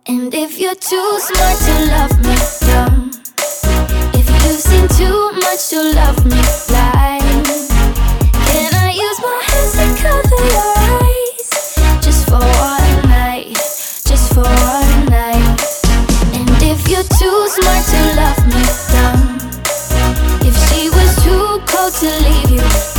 And if you're too smart to love me dumb, if you've seen too much to love me blind, can I use my hands to cover your eyes? Just for one night, just for one night. And if you're too smart to love me dumb, if she was too cold to leave you